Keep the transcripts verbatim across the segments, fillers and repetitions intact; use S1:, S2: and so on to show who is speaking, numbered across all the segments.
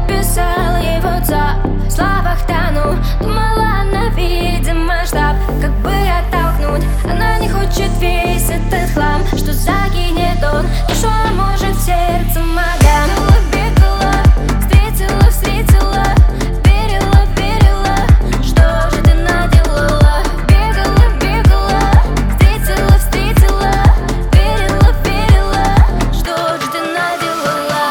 S1: написала ей в WhatsApp. В словах тону, думала, она видит масштаб. Как бы оттолкнуть, она не хочет весь этот хлам, что закинет он, то что может в сердце мага. Бегала, встретила, встретила, верила, верила, что же ты наделала? Бегала, бегала, встретила, встретила, верила, верила, что же ты наделала?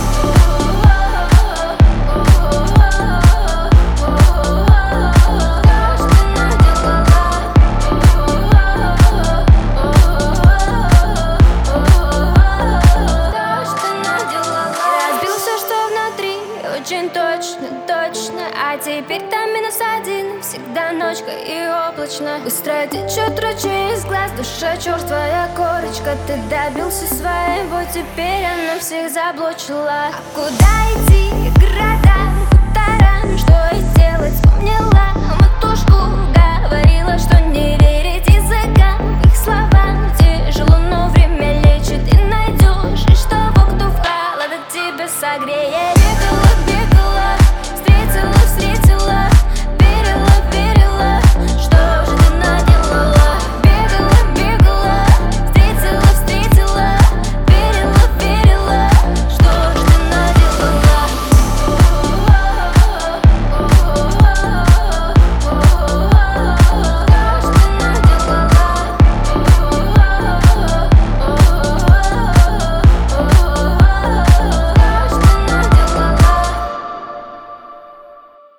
S1: Очень точно, точно. А теперь там минус один. Всегда ночка и облачно. Быстро течет ручей из глаз. Душа черствая корочка. Ты добился своего, теперь она всех заблочила. А куда идти? Города, хуторам. Что и делать? Вспомнила